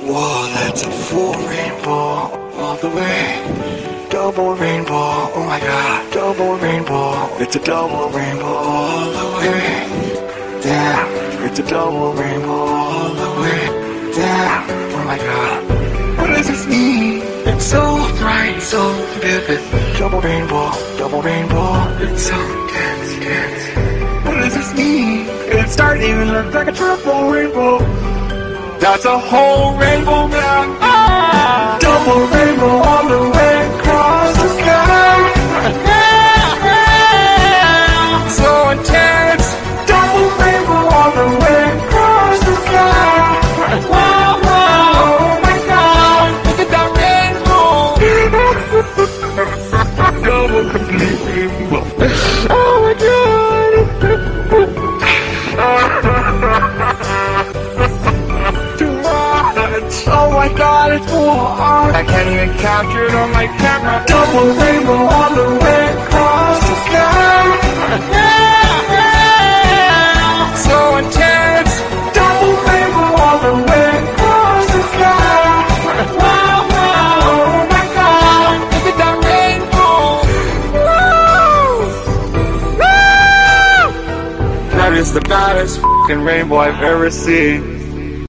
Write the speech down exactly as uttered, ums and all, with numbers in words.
Whoa, that's a full rainbow all the way. Double rainbow, oh my god, double rainbow. It's a double rainbow all the way. Damn, it's a double rainbow all the way. Damn, oh my god. What does this mean? It's so bright, so vivid. Double rainbow, double rainbow. It's so dense, dense. What does this mean? It's starting to look like a triple rainbow. That's a whole rainbow now. Ah! Double rainbow all the way across the sky. So intense. Double rainbow all the way across the sky. Wow, wow, oh my god. Look at that rainbow. Double complete rainbow. Oh my god. Oh my god, it's full on. I can't even capture it on my camera. Double rainbow all the way across the sky. So intense. Double rainbow all the way across the sky. Wow, wow, oh my god. Look at that rainbow. Woo! Woo! That is the baddest fucking rainbow I've ever seen.